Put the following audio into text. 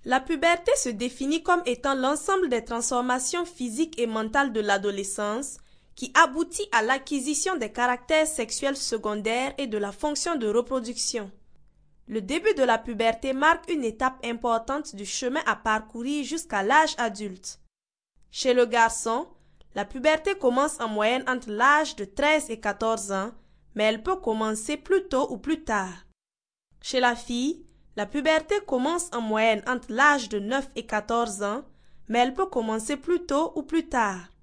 La puberté se définit comme étant l'ensemble des transformations physiques et mentales de l'adolescence qui aboutit à l'acquisition des caractères sexuels secondaires et de la fonction de reproduction. Le début de la puberté marque une étape importante du chemin à parcourir jusqu'à l'âge adulte. Chez le garçon, la puberté commence en moyenne entre l'âge de 13 et 14 ans, mais elle peut commencer plus tôt ou plus tard. Chez la fille, la puberté commence en moyenne entre l'âge de 9 et 14 ans, mais elle peut commencer plus tôt ou plus tard.